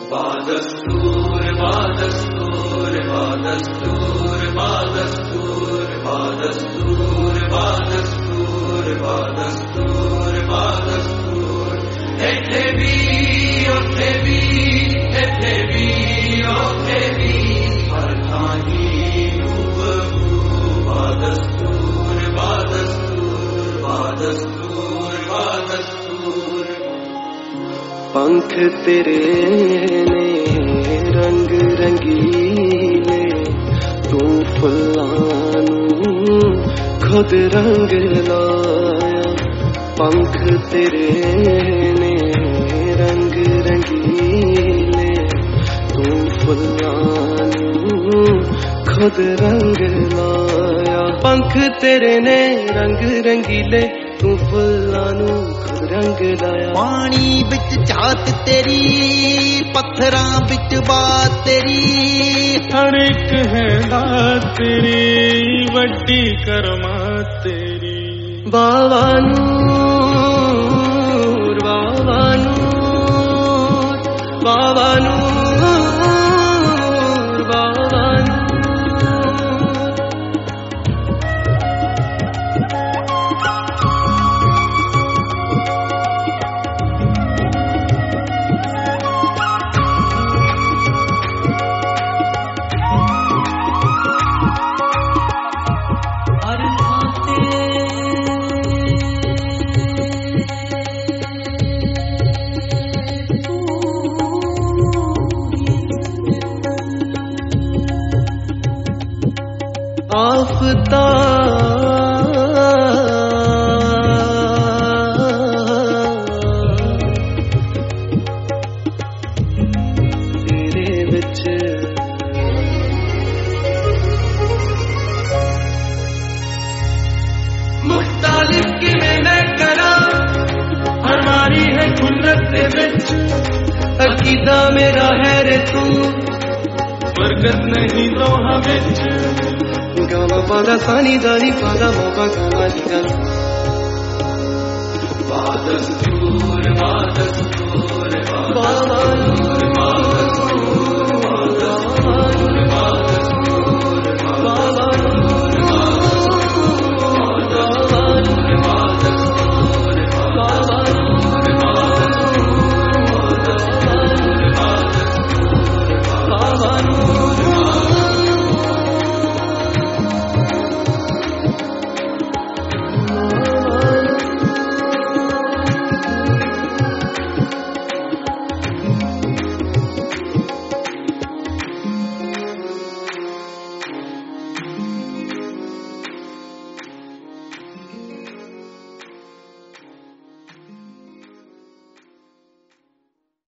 Badastur, badastur, badastur, badastur, badastur, badastur, badastur, badastur. Etevi, otevi, etevi, otevi. Partani ubahu. Badastur, badastur, badastur, badastur. पंख तेरे ने रंग रंगीले तू फुल्लां नूं खुद रंग लाया पंख तेरे ने रंग रंगीले तू फुल्लां नूं खुद रंग लाया पंख तेरे ने रंग रंगीले तू फुल्लां नूं खुद रंग लाया पानी बिच झात तेरी पत्थरां बिच बात तेरी हर एक है दात तेरी वड्डी करमात तेरी बाबा नूर बाबा नूर बाबा नूर बाबा तेरे विच मुख्तालिफ किवें मैं करां हमारी है खुल्लत दे विच अकीदा मेरा है रे तू बरकत नहीं दोहा विच गावा पादा सानी दानी पादा मोका गावा निगा Badastur, badastur, badastur.